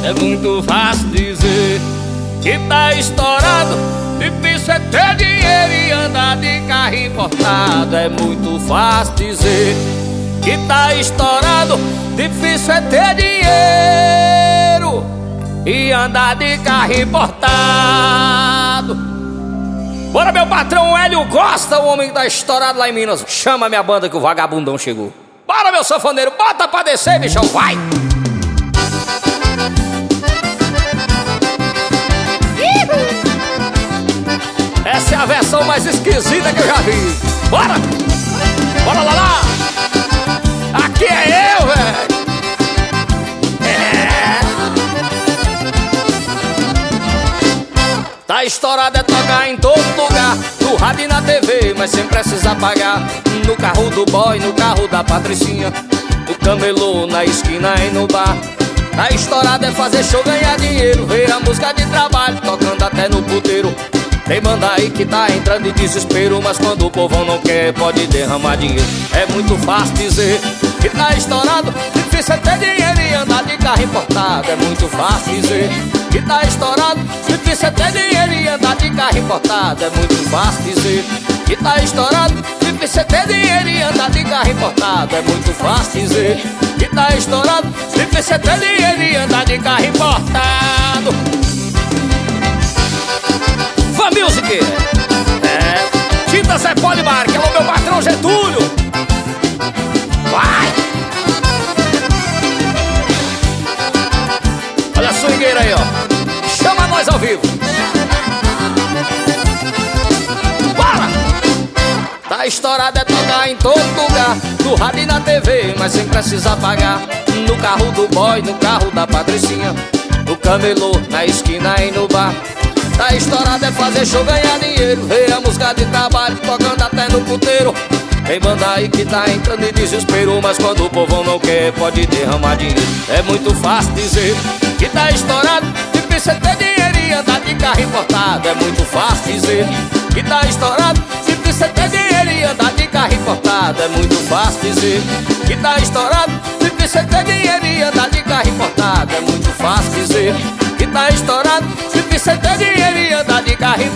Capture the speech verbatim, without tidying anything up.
É muito fácil dizer que tá estourado. Difícil é ter dinheiro e andar de carro importado. É muito fácil dizer que tá estourado. Difícil é ter dinheiro e andar de carro importado. Bora, meu patrão Hélio Costa, o homem que tá estourado lá em Minas. Chama minha banda que o vagabundão chegou. Bora, meu sanfoneiro, bota pra descer, bichão, vai! Essa é a versão mais esquisita que eu já vi. Bora! Bora lá lá! Aqui é eu, velho! É. Tá estourado é tocar em todo lugar, no rádio e na T V, mas sem precisar pagar. No carro do boy, no carro da Patricinha, no camelô, na esquina e no bar. Tá estourado é fazer show, ganhar dinheiro, ver a música de trabalho, tocando até no puteiro. Tem banda aí que tá entrando em desespero, mas quando o povão não quer, pode derramar dinheiro. É muito fácil dizer que tá estourado. Difícil é ter dinheiro e andar de carro importado. É muito fácil dizer que tá estourado. Difícil é ter dinheiro e andar de carro importado. É muito fácil dizer que tá estourado. Difícil é ter dinheiro e andar de carro importado. É muito fácil dizer que tá estourado. Difícil é ter dinheiro e andar de carro importado. Van Music! É, Tinta Zé Polibar, que é o meu patrão Getúlio. Vai! Olha a swingueira aí, ó. Chama nós ao vivo. Bora! Tá estourado é tocar em todo lugar, no rádio e na T V, mas sem precisar pagar. No carro do boy, no carro da Patricinha, no camelô, na esquina e no bar. Tá estourado é fazer show, ganhar dinheiro, ver a música de trabalho, tocando até no puteiro. Tem banda aí que tá entrando em desespero, mas quando o povão não quer, pode derramar dinheiro. É muito fácil dizer que tá estourado. Difícil é ter dinheiro e andar de carro importado. É muito fácil dizer que tá estourado. Difícil é ter dinheiro e andar de carro importado. É muito fácil dizer que tá estourado. Difícil é ter dinheiro e andar de carro importado. É muito fácil dizer que tá estourado. Difícil é ter dinheiro e andar de carro importado.